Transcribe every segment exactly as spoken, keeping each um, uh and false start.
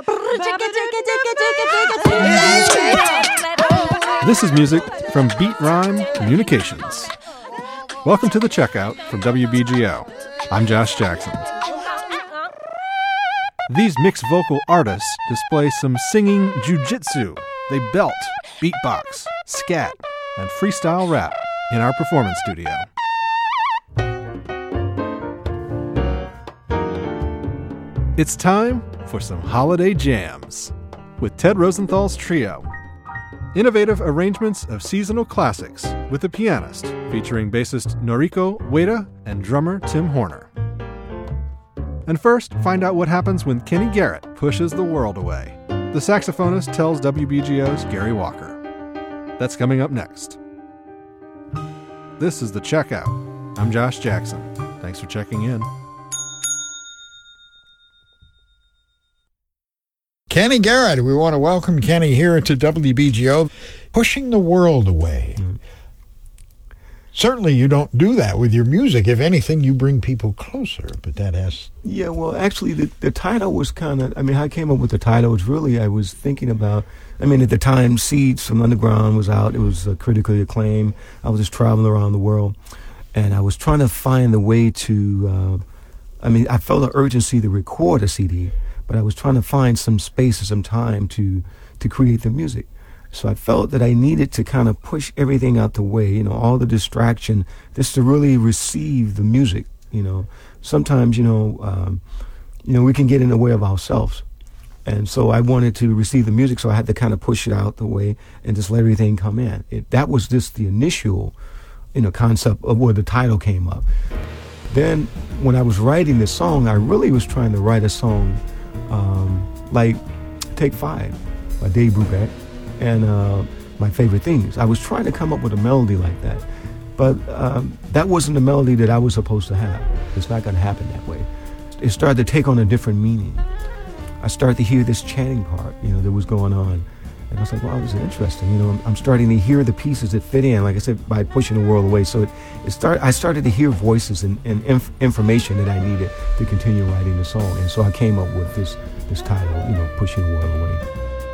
This is music from Beat Rhyme Communications. Welcome to the Checkout from W B G O. I'm Josh Jackson. These mixed vocal artists display some singing jujitsu. They belt, beatbox, scat, and freestyle rap in our performance studio. It's time for some holiday jams with Ted Rosenthal's trio. Innovative arrangements of seasonal classics with the pianist featuring bassist Noriko Ueda and drummer Tim Horner. And first, find out what happens when Kenny Garrett pushes the world away. The saxophonist tells W B G O's Gary Walker. That's coming up next. This is The Checkout. I'm Josh Jackson. Thanks for checking in. Kenny Garrett, we want to welcome Kenny here to W B G O. Pushing the world away. Mm. Certainly you don't do that with your music. If anything, you bring people closer, but that has... Yeah, well, actually, the, the title was kind of... I mean, I came up with the title. It was really, I was thinking about... I mean, at the time, Seeds from Underground was out. It was uh, critically acclaimed. I was just traveling around the world, and I was trying to find a way to... Uh, I mean, I felt an urgency to record a C D, but I was trying to find some space and some time to to create the music. So I felt that I needed to kind of push everything out the way, you know, all the distraction, just to really receive the music, you know. Sometimes, you know, um, you know, we can get in the way of ourselves. And so I wanted to receive the music, so I had to kind of push it out the way and just let everything come in. It, that was just the initial, you know, concept of where the title came up. Then when I was writing this song, I really was trying to write a song um, like Take Five by Dave Brubeck. And uh, My Favorite Things. I was trying to come up with a melody like that, but um, that wasn't the melody that I was supposed to have. It's not going to happen that way. It started to take on a different meaning. I started to hear this chanting part, you know, that was going on, and I was like, wow, this is interesting. You know, I'm, I'm starting to hear the pieces that fit in, like I said, by pushing the world away. So it, it start, I started to hear voices and, and inf- information that I needed to continue writing the song, and so I came up with this this title, you know, Pushing the World Away.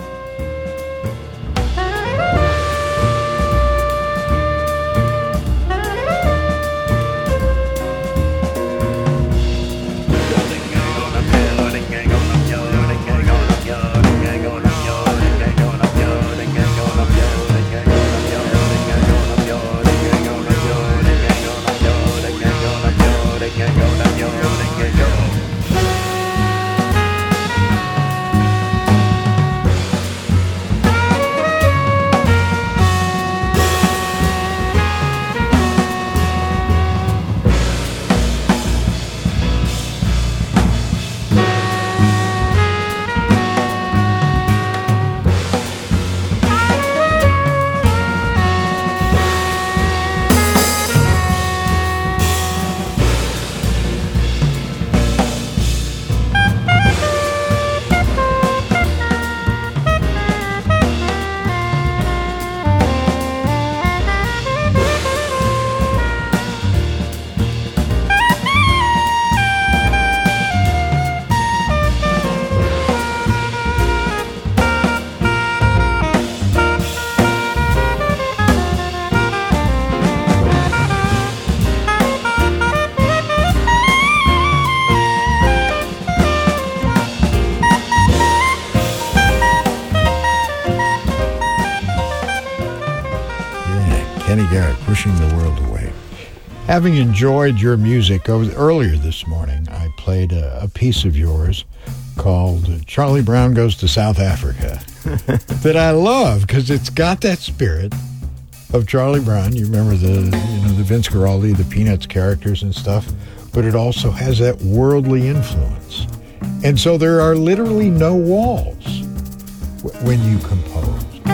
Kenny Garrett, Pushing the World Away. Having enjoyed your music earlier this morning, I played a, a piece of yours called Charlie Brown Goes to South Africa that I love because it's got that spirit of Charlie Brown. You remember the, you know, the Vince Guaraldi, the Peanuts characters and stuff, but it also has that worldly influence. And so there are literally no walls w- when you compose.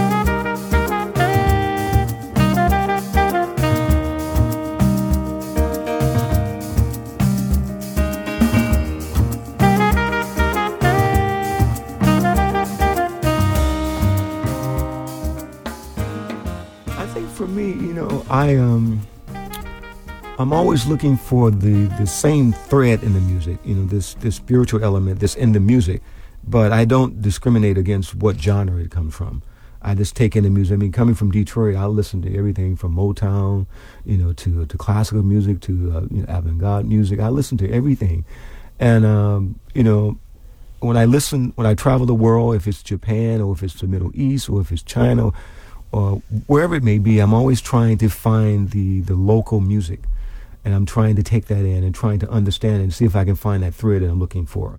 I um, I'm always looking for the, the same thread in the music, you know, this this spiritual element that's in the music but I don't discriminate against what genre it comes from. I just take in the music. I mean, coming from Detroit, I listen to everything from Motown, you know, to to classical music, to uh, you know, avant-garde music. I listen to everything, and um, you know, when I listen, when I travel the world, if it's Japan or if it's the Middle East or if it's China or wherever it may be, I'm always trying to find the the local music, and I'm trying to take that in and trying to understand it and see if I can find that thread that I'm looking for.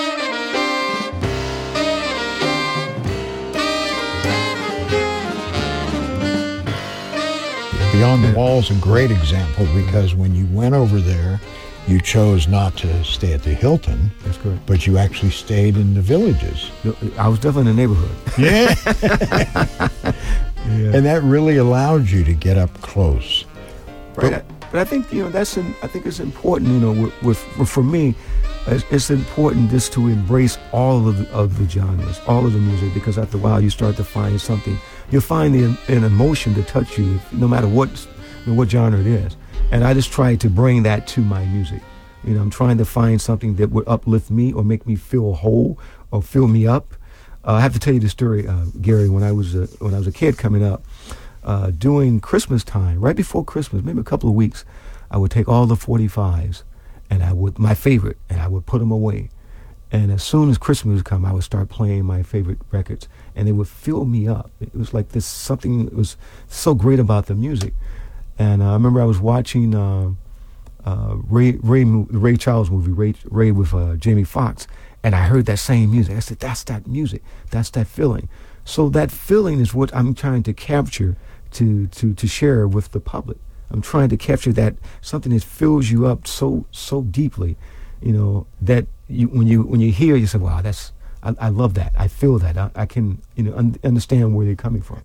Beyond the Wall is a great example because when you went over there, you chose not to stay at the Hilton. That's correct. But you actually stayed in the villages. I was definitely in the neighborhood. Yeah. Yeah. And that really allowed you to get up close. Right. But, but I think, you know, that's, in, I think it's important, you know, with, with for me, it's, it's important just to embrace all of the, of the genres, all of the music, because after a while you start to find something. You'll find the, an emotion to touch you, no matter what, you know, what genre it is. And I just try to bring that to my music. You know, I'm trying to find something that would uplift me or make me feel whole or fill me up. Uh, I have to tell you the story, uh, Gary. When I was a, when I was a kid coming up, uh, during Christmas time, right before Christmas, maybe a couple of weeks, I would take all the forty-fives, and I would my favorite, and I would put them away. And as soon as Christmas would come, I would start playing my favorite records, and they would fill me up. It was like this something that was so great about the music. And uh, I remember I was watching uh, uh, Ray Ray Ray Charles movie, Ray Ray with uh, Jamie Foxx, and I heard that same music. I said, "That's that music. That's that feeling." So that feeling is what I'm trying to capture to to to share with the public. I'm trying to capture that something that fills you up so so deeply, you know, that you when you when you hear, you say, "Wow, that's I, I love that. I feel that. I, I can you know un- understand where they're coming from."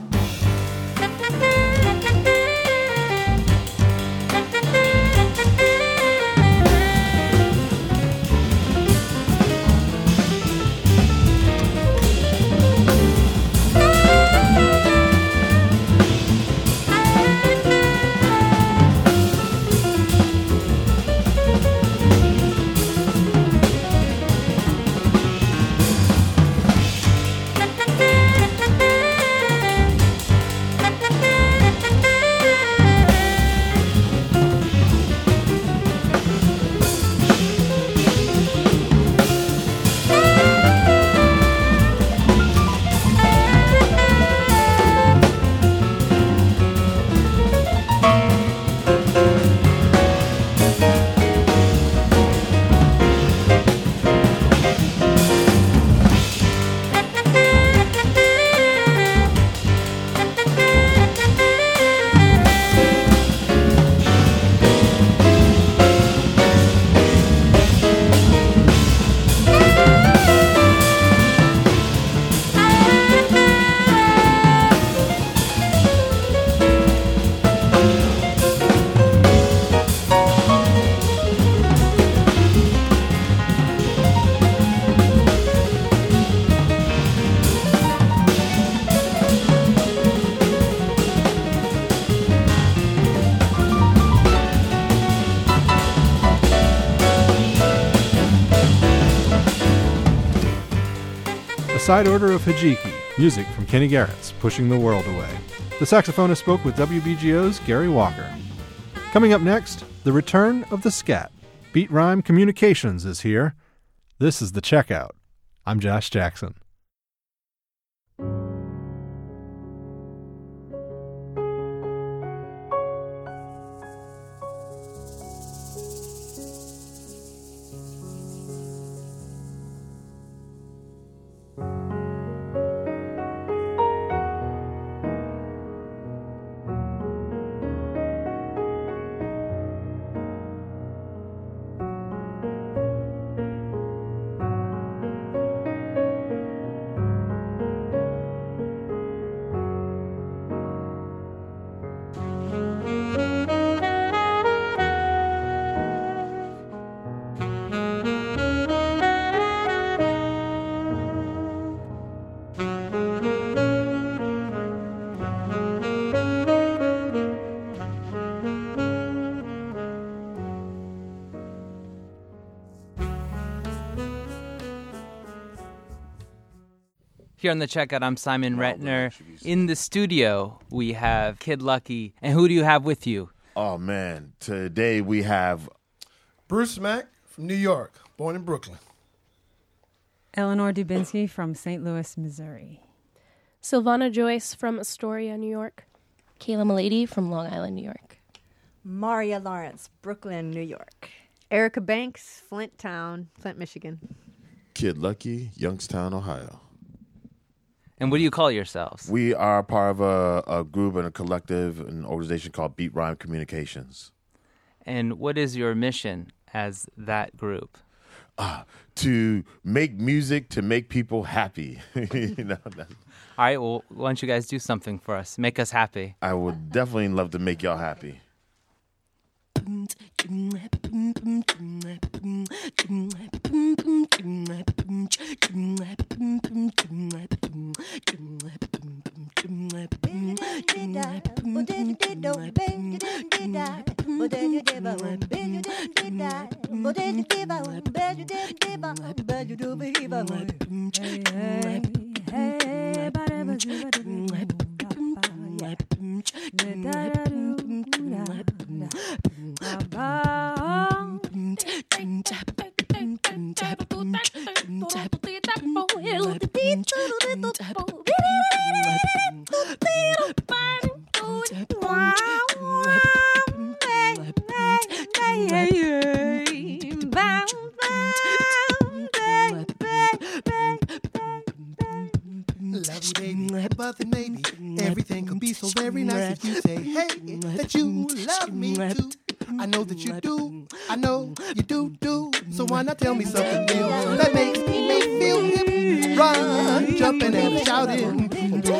Side Order of Hijiki, music from Kenny Garrett's Pushing the World Away. The saxophonist spoke with W B G O's Gary Walker. Coming up next, the return of the scat. Beat Rhyme Communications is here. This is The Checkout. I'm Josh Jackson. Here on the Checkout, I'm Simon Retner. In the studio, we have Kid Lucky. And who do you have with you? Oh, man. Today we have Bruce Mack from New York, born in Brooklyn. Eleanor Dubinsky from Saint Louis, Missouri. Silvana Joyce from Astoria, New York. Kayla Milady from Long Island, New York. Maria Lawrence, Brooklyn, New York. Erica Banks, Flint Town, Flint, Michigan. Kid Lucky, Youngstown, Ohio. And what do you call yourselves? We are part of a, a group and a collective, an organization called Beat Rhyme Communications. And what is your mission as that group? Uh, to make music to make people happy. you know, that's, All right, well, why don't you guys do something for us? Make us happy. I would definitely love to make y'all happy. But then maybe everything can be so very nice if you say, hey, that you love me too. I know that you do. I know you do, do. So why not tell me something real that makes me feel hip? Run, jumping and shouting.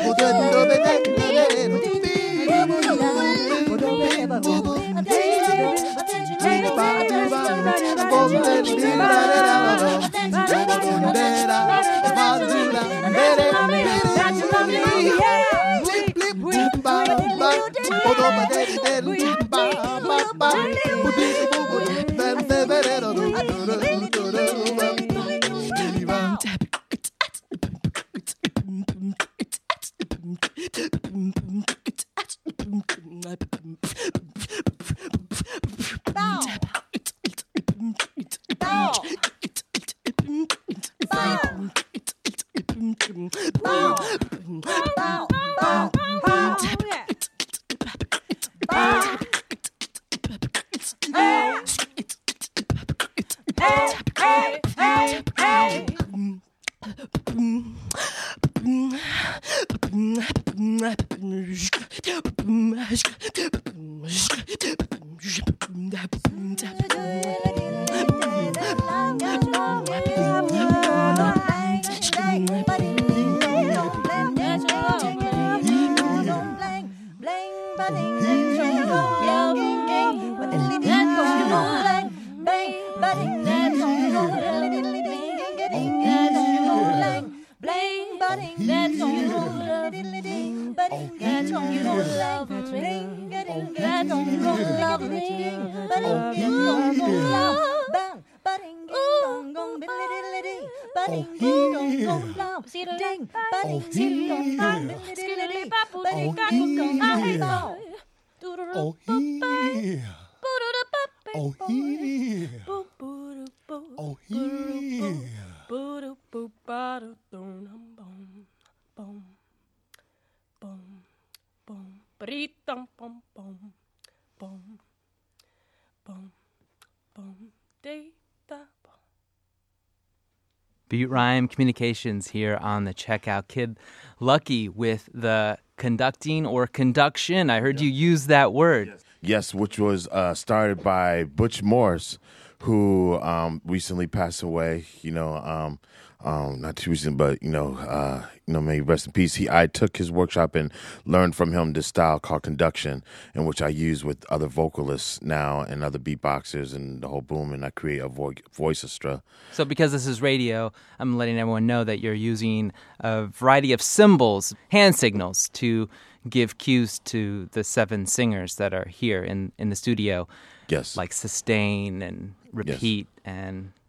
Beat Rhyme Communications here on the Checkout. Kid Lucky with the conducting or conduction. I heard yeah. you use that word. Yes, yes which was uh, started by Butch Morris, who um, recently passed away. You know, um, um, not too recent, but you know, uh, you know, may he rest in peace. He, I took his workshop and learned from him this style called conduction, in which I use with other vocalists now and other beatboxers and the whole boom, and I create a vo- voiceestra. So, because this is radio, I'm letting everyone know that you're using a variety of symbols, hand signals, to give cues to the seven singers that are here in, in the studio. Yes, like sustain and repeat yes. and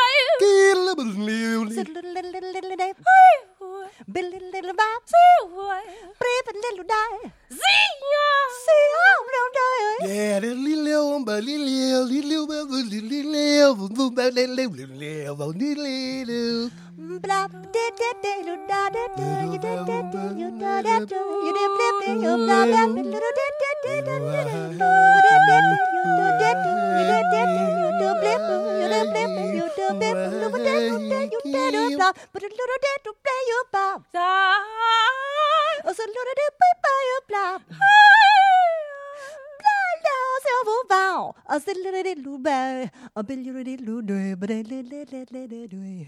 Yeah, the little one, but little, little, little, little, little, blah, did that day, you da da da, you da da da, you da da da, you did flip it, you blah blah, little did that day, you da da da, you da da da, you did that day, you do flip, you do flip, you do flip, you do that, you da blah, but a little did to play your bob. Oh, so little did play your blob. Bow, a little little bow, a billy little do, but a little little do.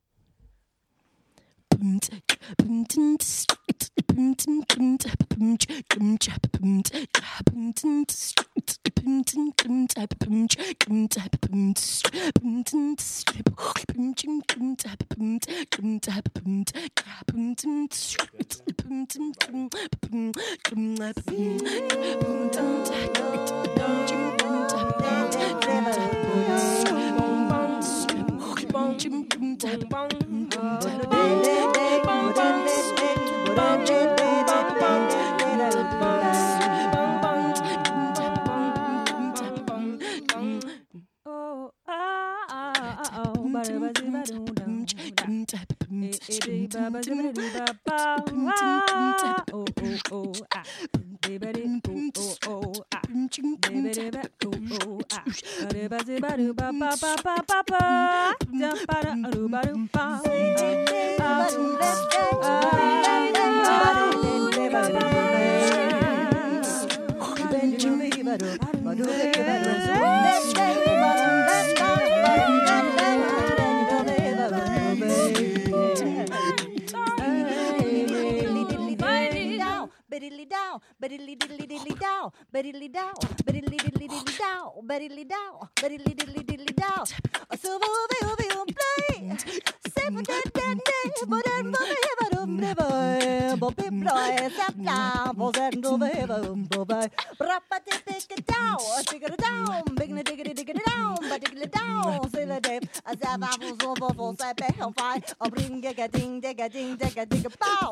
Betty down, Betty diddly diddly down, Betty down, Betty diddly diddly down, Betty down, Betty diddly diddly down. A silver will be on play. Seven dead dead days, but then but then never. But people are sat down, for that over ever. Rappa take it down, take it down, big dig it dig it down, but dig it down, say the day. As I was over for say back on fire, I'll bring a ding, dig a ding, dig a dig a bow.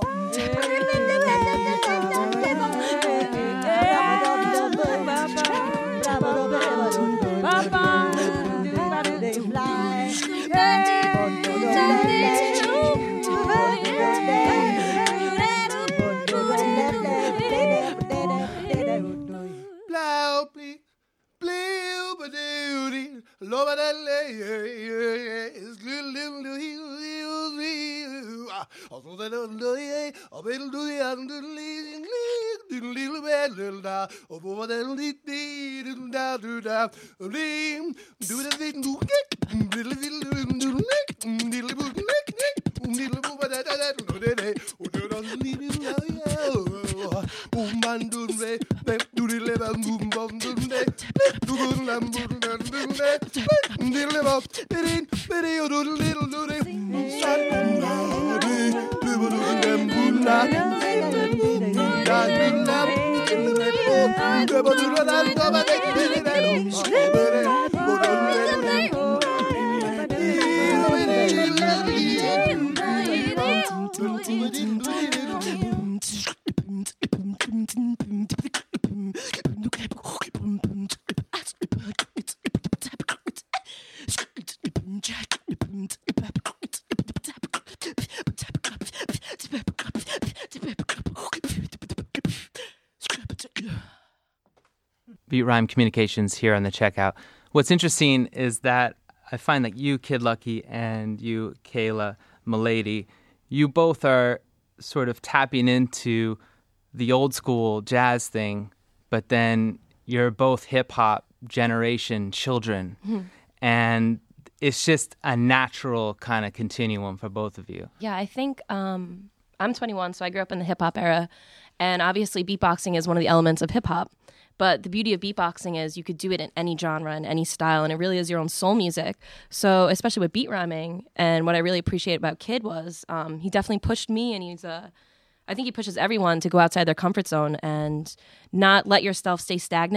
Beat Rhyme Communications here on the checkout. What's interesting is that I find that you, Kid Lucky, and you, Kayla Milady, you both are sort of tapping into the old school jazz thing, but then you're both hip-hop generation children. Mm-hmm. And it's just a natural kind of continuum for both of you. Yeah, I think um, I'm twenty-one, so I grew up in the hip-hop era. And obviously beatboxing is one of the elements of hip-hop. But the beauty of beatboxing is you could do it in any genre, in any style, and it really is your own soul music. So especially with beat rhyming, and what I really appreciate about Kid was um, he definitely pushed me, and he's a, I think he pushes everyone to go outside their comfort zone and not let yourself stay stagnant.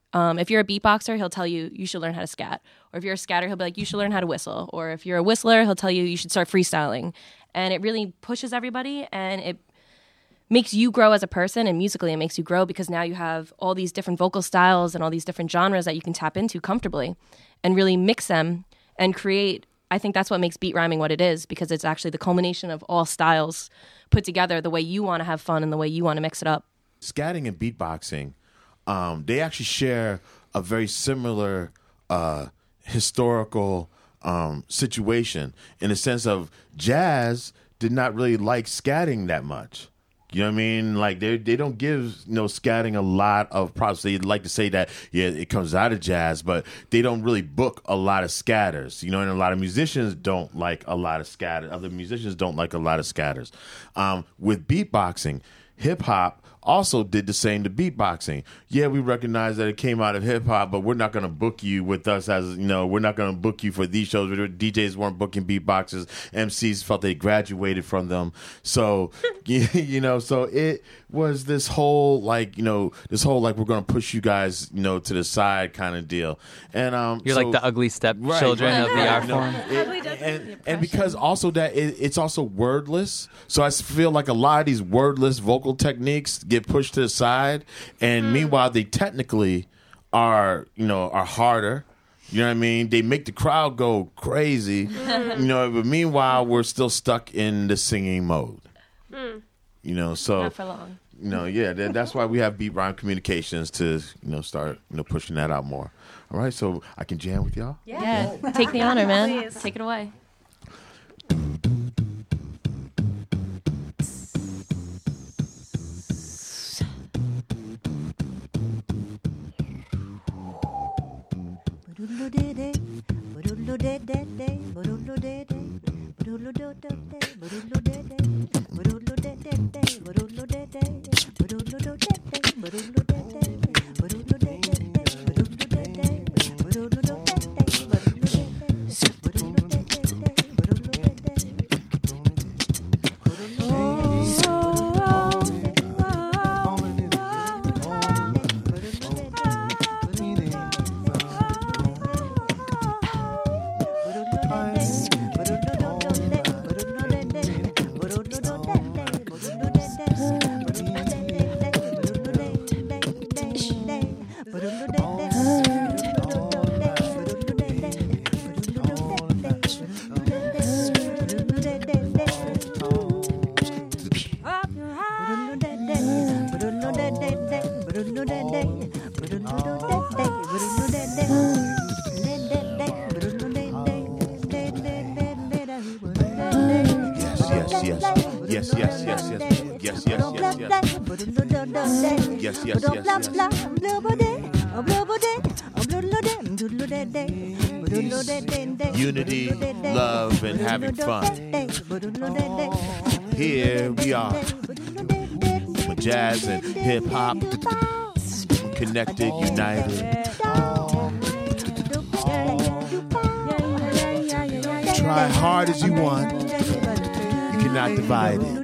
Um, if you're a beatboxer, he'll tell you you should learn how to scat. Or if you're a scatter, he'll be like, you should learn how to whistle. Or if you're a whistler, he'll tell you you should start freestyling. And it really pushes everybody, and it makes you grow as a person, and musically it makes you grow because now you have all these different vocal styles and all these different genres that you can tap into comfortably and really mix them and create. I think that's what makes beat rhyming what it is, because it's actually the culmination of all styles put together the way you want to have fun and the way you want to mix it up. Scatting and beatboxing, um, they actually share a very similar uh, historical um, situation in the sense of jazz did not really like scatting that much. You know what I mean? Like they they don't give you know scatting a lot of props. They like to say that yeah it comes out of jazz, but they don't really book a lot of scatters. You know, and a lot of musicians don't like a lot of scatters. Other musicians don't like a lot of scatters. Um, with beatboxing, hip hop also did the same to beatboxing. Yeah, we recognize that it came out of hip hop, but we're not going to book you with us as, you know, we're not going to book you for these shows. D Js weren't booking beatboxers. M Cs felt they graduated from them. So, you know, so it was this whole, like, you know, this whole, like, we're going to push you guys, you know, to the side kind of deal. And um, You're so, like the ugly stepchildren right, of the right, art you know, form. it, and, and because also that it, it's also wordless. So I feel like a lot of these wordless vocal techniques get pushed to the side, and mm. meanwhile they technically are, you know, are harder. You know what I mean? They make the crowd go crazy. You know, but meanwhile we're still stuck in the singing mode. Mm. You know, so not for long. You know, yeah, that, that's why we have Beat Rhyme Communications to, you know, start, you know, pushing that out more. All right, so I can jam with y'all? Yeah, yeah. Take the honor, man. Please. Take it away. Unity, love, and having fun. Here we are, with jazz and hip hop, connected, united. Try hard as you want, you cannot divide it.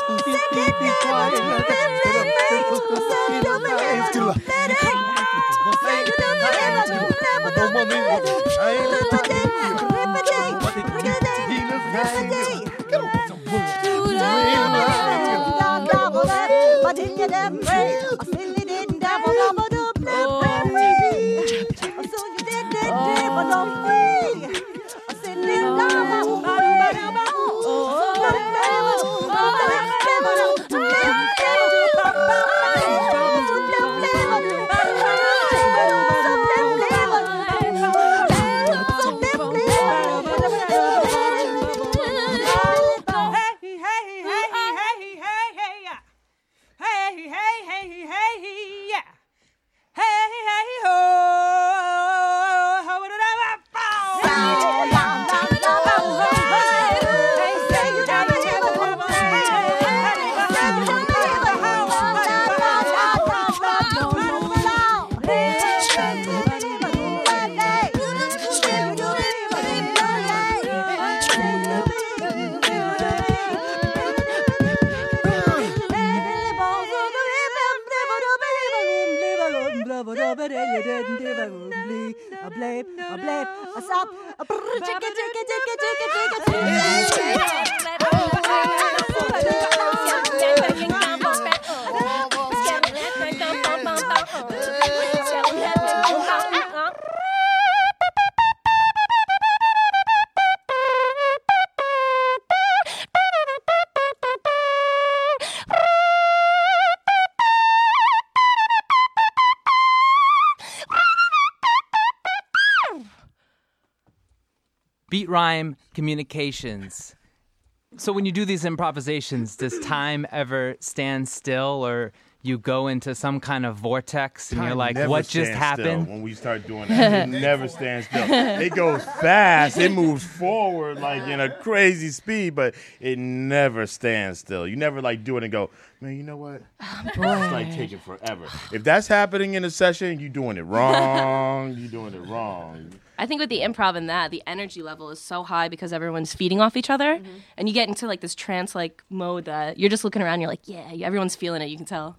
Beat rhyme communications. So when you do these improvisations, does time ever stand still, or you go into some kind of vortex and Time you're like, never what just stands happened? still when we start doing that. It never stands still. It goes fast. It moves forward like in a crazy speed, but it never stands still. You never like do it and go, man, you know what? It's like taking forever. If that's happening in a session, you're doing it wrong. You're doing it wrong. I think with the improv and that, the energy level is so high because everyone's feeding off each other. Mm-hmm. And you get into like this trance-like mode that you're just looking around, you're like, yeah, everyone's feeling it, you can tell.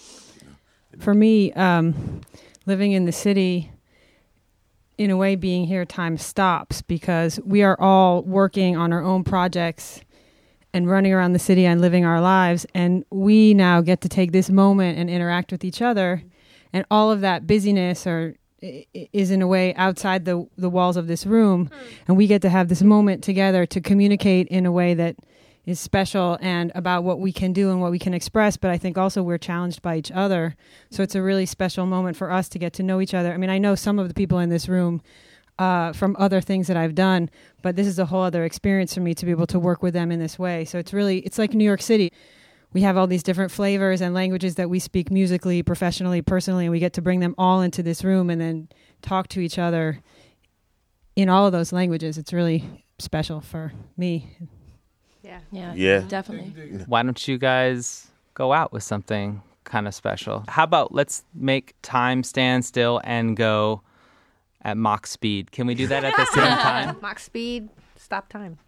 For me, um, living in the city, in a way being here, time stops because we are all working on our own projects and running around the city and living our lives. And we now get to take this moment and interact with each other. And all of that busyness or is in a way outside the the walls of this room, and we get to have this moment together to communicate in a way that is special and about what we can do and what we can express. But I think also we're challenged by each other, so it's a really special moment for us to get to know each other. I mean, I know some of the people in this room uh, from other things that I've done, but this is a whole other experience for me to be able to work with them in this way. So it's really, it's like New York City. We have all these different flavors and languages that we speak musically, professionally, personally, and we get to bring them all into this room and then talk to each other in all of those languages. It's really special for me. Yeah. Yeah. Yeah. Definitely. Why don't you guys go out with something kind of special? How about let's make time stand still and go at Mach speed. Can we do that at the same time? Mach speed, stop time.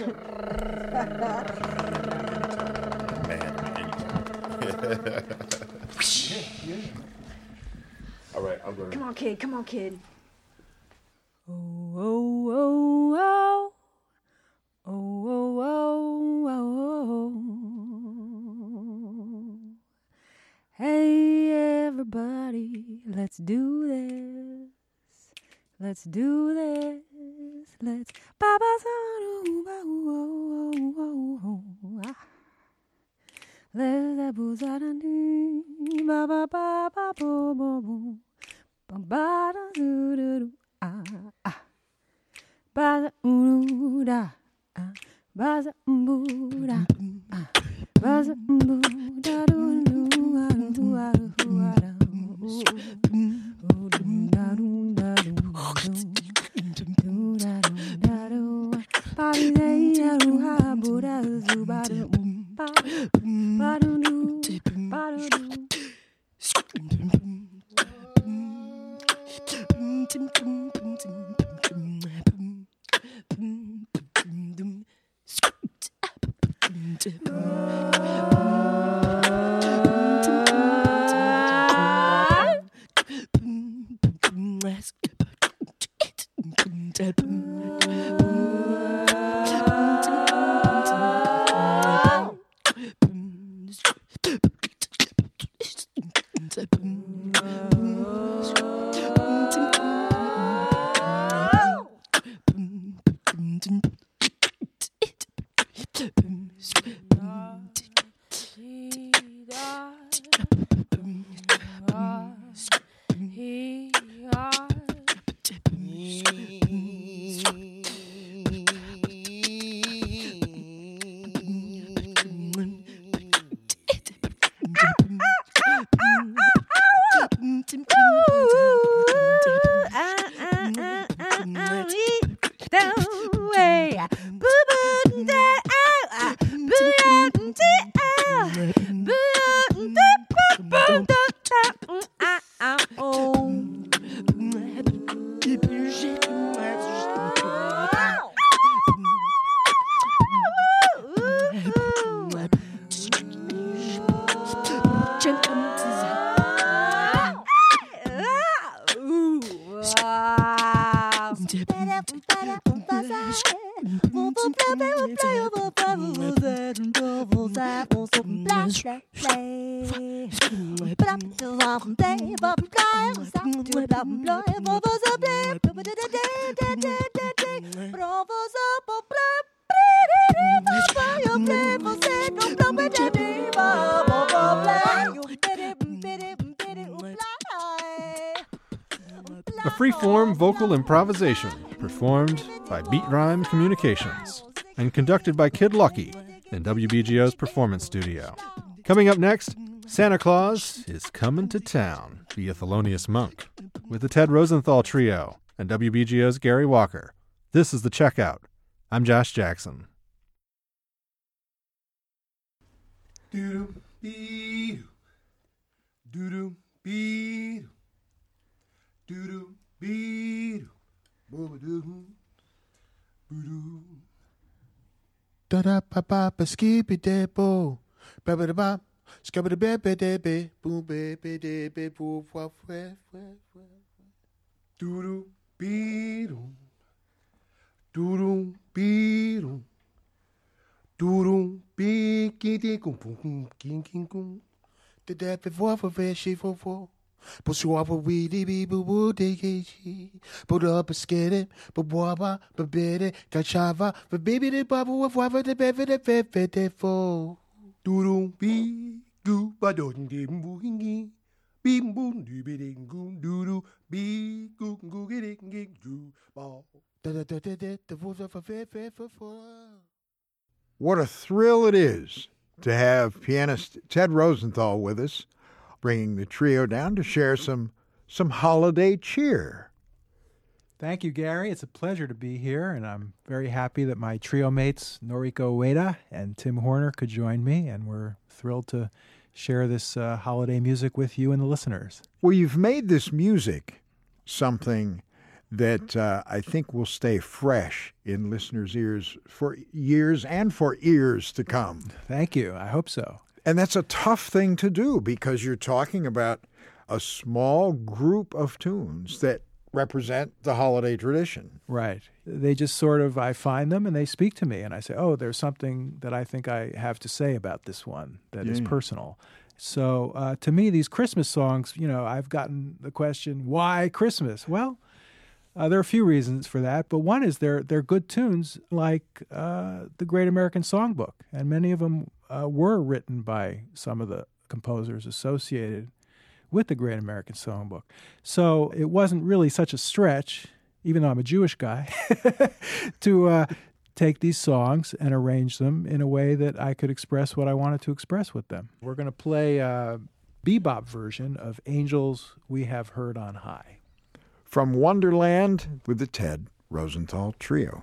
All right, I'm going. Come on, kid. Come on, kid. Oh, oh, oh, oh. Oh, oh, oh, oh. Hey, everybody, let's do this. Let's do this. Let's. Let's booze out and ba ba ba ba bo bo bo ba ba da do do do ah ah ba da do da ah ba da do da ah ba da do da do do ah do ah do ah da do da do da do do da do da do ba di da do ha bo da do ba do ba ba do do ba do do. A free-form vocal improvisation performed by Beat Rhyme Communications and conducted by Kid Lucky in W B G O's Performance Studio. Coming up next, Santa Claus is Coming to Town via Thelonious Monk with the Ted Rosenthal Trio and W B G O's Gary Walker. This is The Checkout. I'm Josh Jackson. Doo doo doo doo doo doo doo doo boo doo boo da da ba ba ba skippy de bo ba ba da ba skabba da ba ba de be boom be be de be boo wa fwe fwe fwe doo doo be doo doo doo be doo doo doo be ki de kum kum kum king king kum de de be fwa fwa fwe she fwa fwa but so I we de be boo boo de ke but up a skate but boba but bede kachava but baby de babu of whatever the bebe de fefe de fo doo be goo ba don de boo hingi bim boom do be ding goon doo be goo goo get it goo ba da da da da da the voice of a fe fe fe fo. What a thrill it is to have pianist Ted Rosenthal with us, bringing the trio down to share some some holiday cheer. Thank you, Gary. It's a pleasure to be here, and I'm very happy that my trio mates, Noriko Ueda and Tim Horner, could join me, and we're thrilled to share this uh, holiday music with you and the listeners. Well, you've made this music something that uh, I think will stay fresh in listeners' ears for years and for years to come. Thank you. I hope so. And that's a tough thing to do because you're talking about a small group of tunes that represent the holiday tradition. Right. They just sort of, I find them and they speak to me and I say, oh, there's something that I think I have to say about this one that yeah. is personal. So uh, to me, these Christmas songs, you know, I've gotten the question, why Christmas? Well, uh, there are a few reasons for that, but one is they're, they're good tunes like uh, the Great American Songbook, and many of them uh, were written by some of the composers associated with the Great American Songbook. So it wasn't really such a stretch, even though I'm a Jewish guy, to uh, take these songs and arrange them in a way that I could express what I wanted to express with them. We're going to play a bebop version of Angels We Have Heard on High. From Wonderland with the Ted Rosenthal Trio.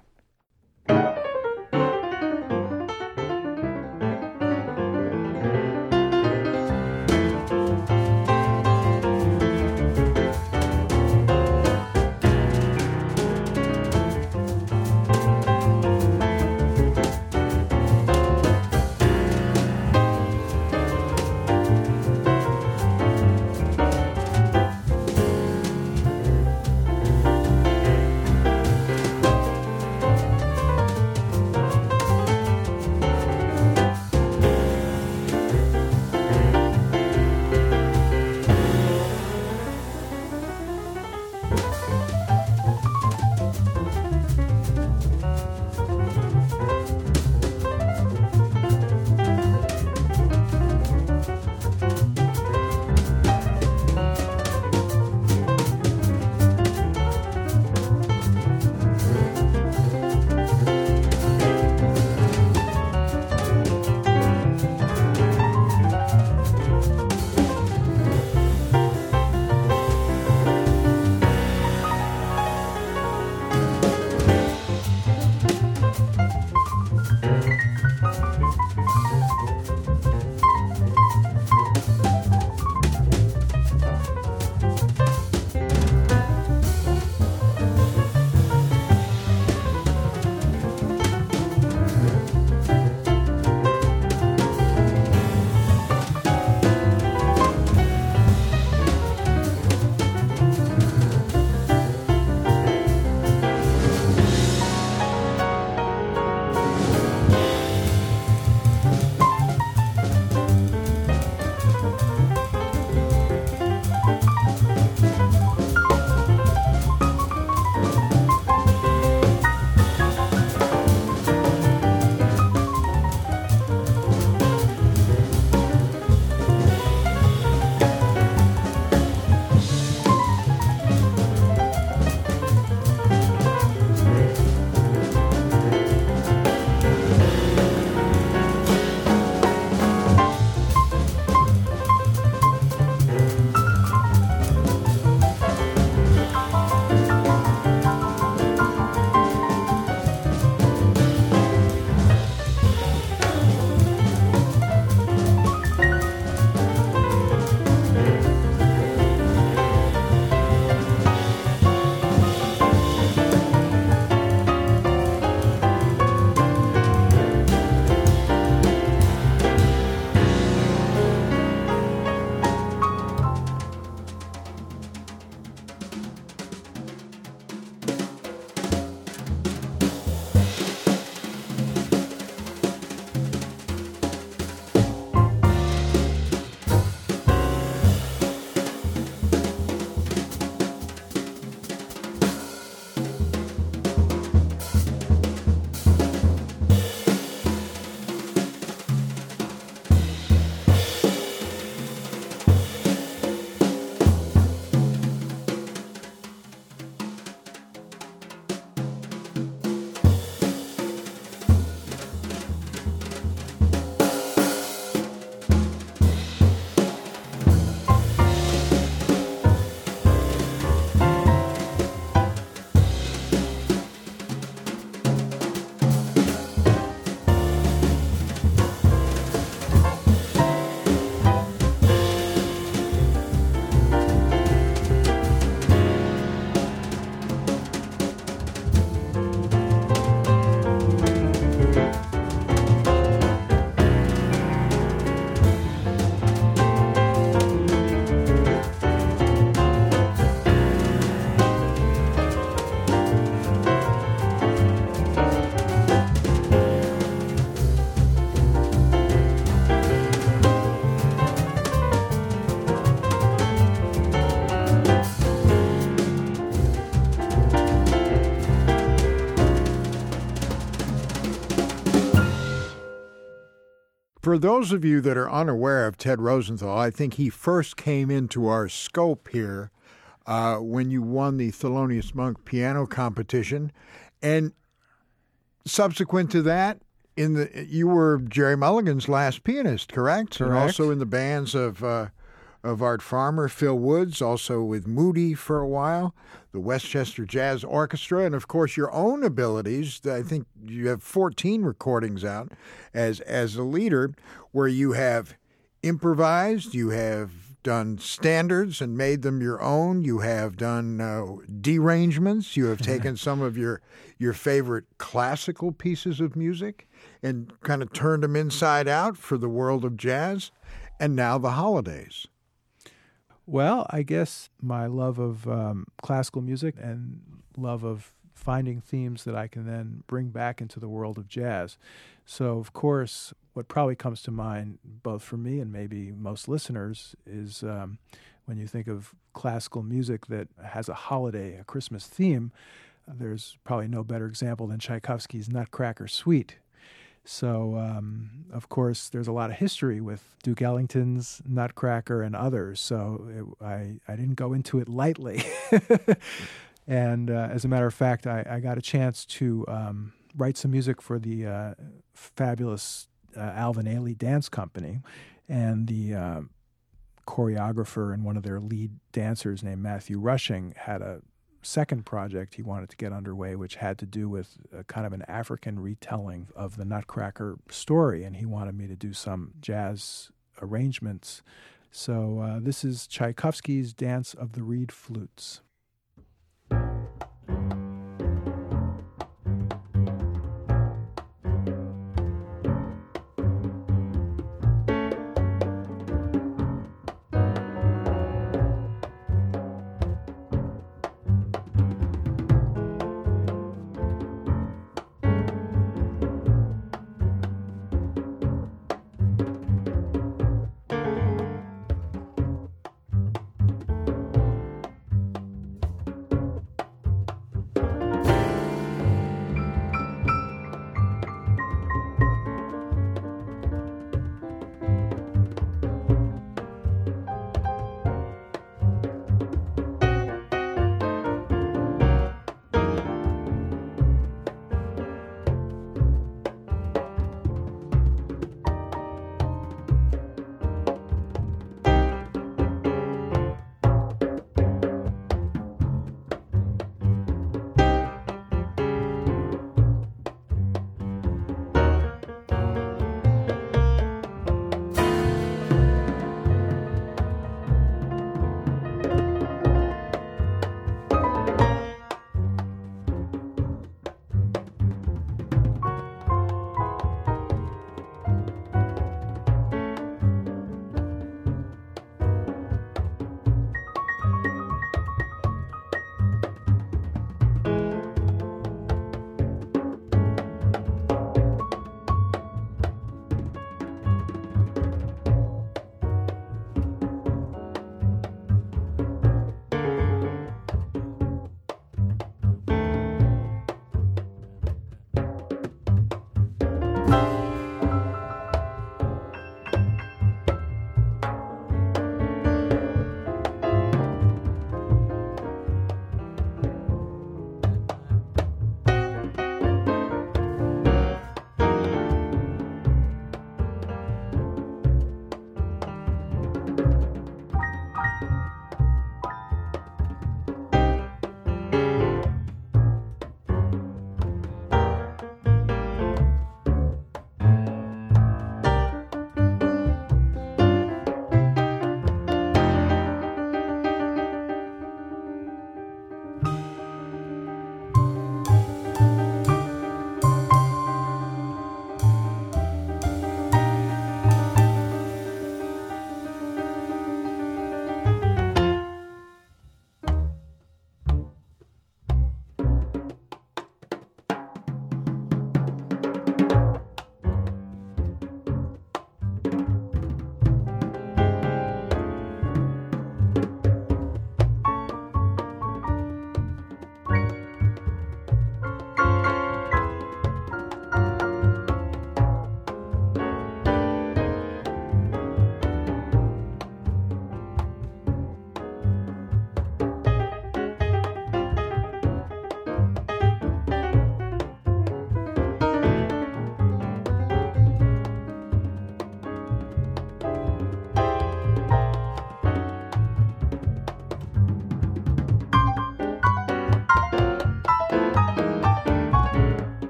For those of you that are unaware of Ted Rosenthal, I think he first came into our scope here uh, when you won the Thelonious Monk piano competition. And subsequent to that, in the you were Jerry Mulligan's last pianist, correct? Correct. And also in the bands of uh, of Art Farmer, Phil Woods, also with Moody for a while, the Westchester Jazz Orchestra, and of course your own abilities. I think you have fourteen recordings out as as a leader, where you have improvised, you have done standards and made them your own. You have done uh, derangements. You have taken some of your your favorite classical pieces of music and kind of turned them inside out for the world of jazz. And now the holidays. Well, I guess my love of um, classical music and love of finding themes that I can then bring back into the world of jazz. So, of course, what probably comes to mind, both for me and maybe most listeners, is um, when you think of classical music that has a holiday, a Christmas theme, there's probably no better example than Tchaikovsky's Nutcracker Suite. So, um, of course, there's a lot of history with Duke Ellington's Nutcracker and others, so it, I, I didn't go into it lightly. And uh, as a matter of fact, I, I got a chance to um, write some music for the uh, fabulous uh, Alvin Ailey Dance Company, and the uh, choreographer and one of their lead dancers named Matthew Rushing had a second project he wanted to get underway, which had to do with a kind of an African retelling of the Nutcracker story, and he wanted me to do some jazz arrangements. So uh, this is Tchaikovsky's Dance of the Reed Flutes.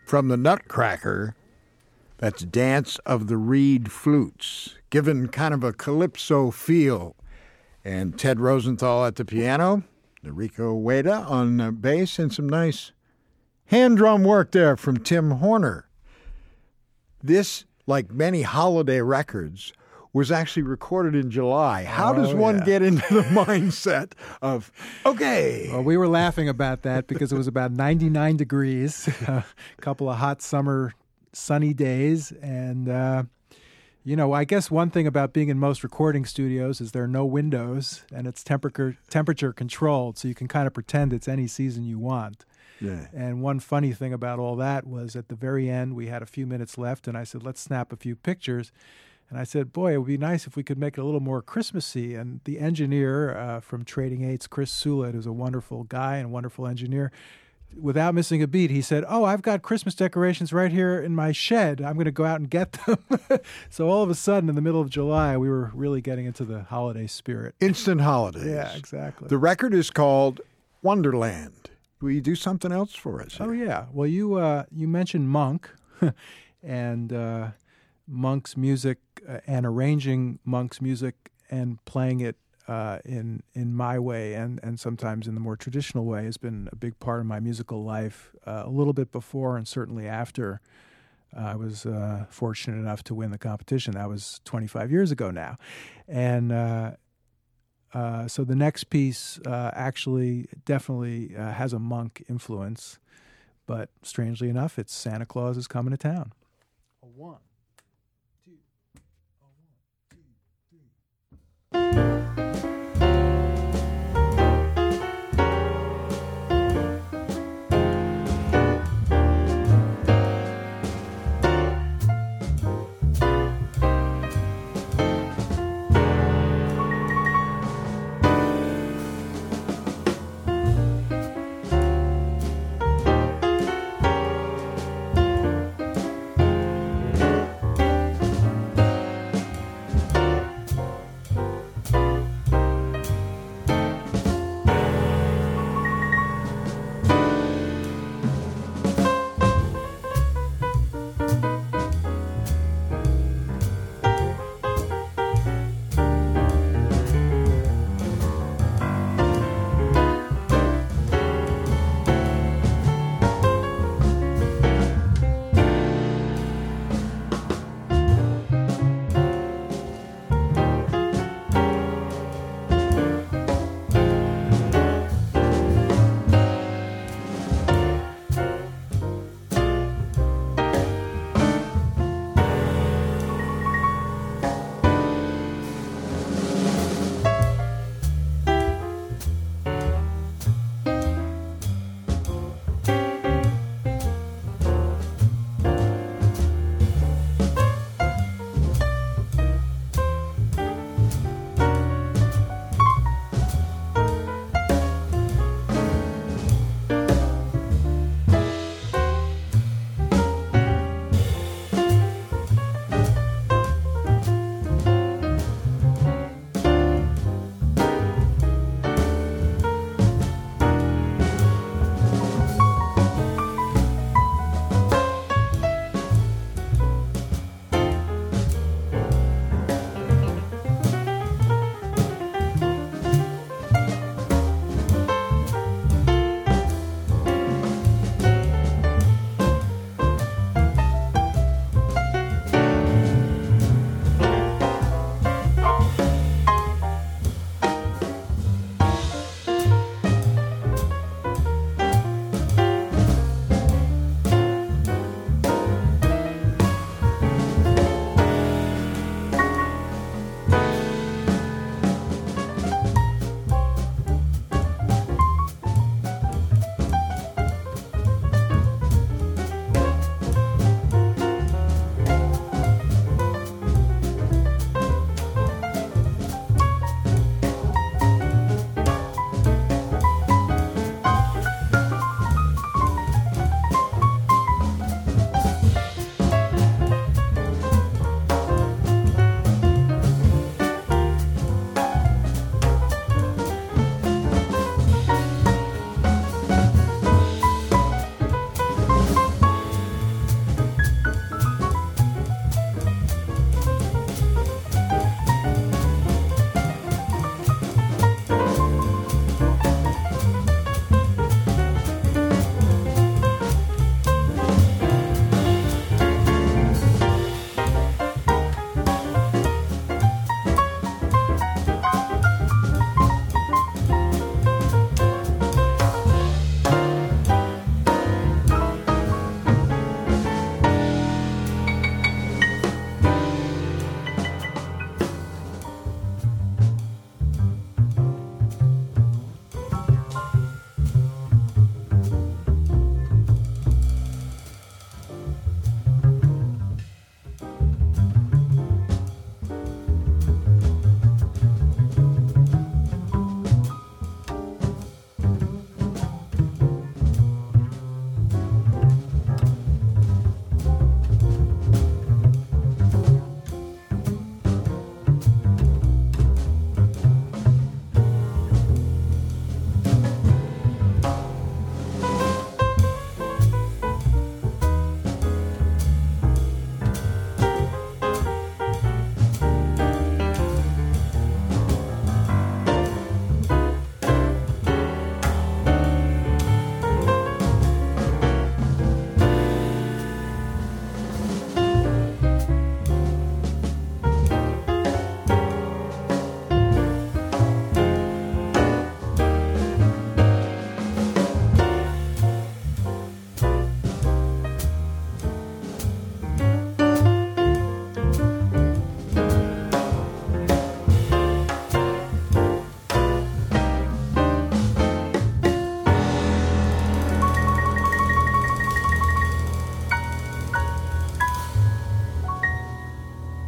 From the Nutcracker, that's Dance of the Reed Flutes, given kind of a calypso feel. And Ted Rosenthal at the piano, Noriko Ueda on uh, bass, and some nice hand drum work there from Tim Horner. This, like many holiday records, was actually recorded in July. How does Oh, one yeah. get into the mindset of, okay? Well, we were laughing about that because it was about ninety-nine degrees, a couple of hot summer sunny days. And, uh, you know, I guess one thing about being in most recording studios is there are no windows and it's temperature temperature controlled, so you can kind of pretend it's any season you want. Yeah. And one funny thing about all that was at the very end, we had a few minutes left, and I said, let's snap a few pictures. And I said, boy, it would be nice if we could make it a little more Christmassy. And the engineer uh, from Trading Eights, Chris Sulet, who's a wonderful guy and a wonderful engineer, without missing a beat, he said, oh, I've got Christmas decorations right here in my shed. I'm going to go out and get them. So all of a sudden, in the middle of July, we were really getting into the holiday spirit. Instant holidays. Yeah, exactly. The record is called Wonderland. Will you do something else for us? Oh, yeah. Well, you uh, you mentioned Monk and uh, Monk's music uh, and arranging Monk's music and playing it uh, in in my way and, and sometimes in the more traditional way has been a big part of my musical life, uh, a little bit before and certainly after uh, I was uh, fortunate enough to win the competition. That was twenty-five years ago now. And uh, uh, so the next piece uh, actually definitely uh, has a Monk influence, but strangely enough, it's Santa Claus is Coming to Town. A one.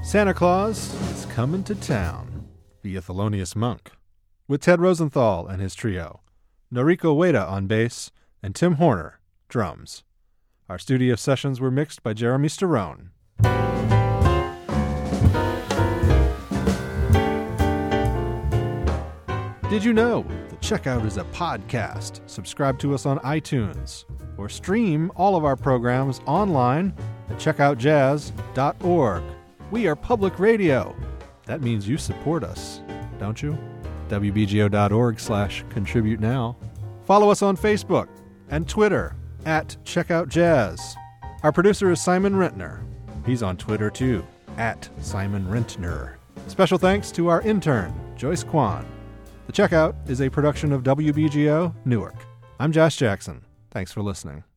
Santa Claus is Coming to Town via Thelonious Monk, with Ted Rosenthal and his trio, Noriko Ueda on bass, and Tim Horner, drums. Our studio sessions were mixed by Jeremy Sterone. Did you know The Checkout is a podcast? Subscribe to us on iTunes or stream all of our programs online at checkout jazz dot org. We are public radio. That means you support us, don't you? W B G O dot org slash contribute now. Follow us on Facebook and Twitter at checkoutjazz. Our producer is Simon Rentner. He's on Twitter too, at Simon Rentner. Special thanks to our intern, Joyce Kwan. The Checkout is a production of W B G O Newark. I'm Josh Jackson. Thanks for listening.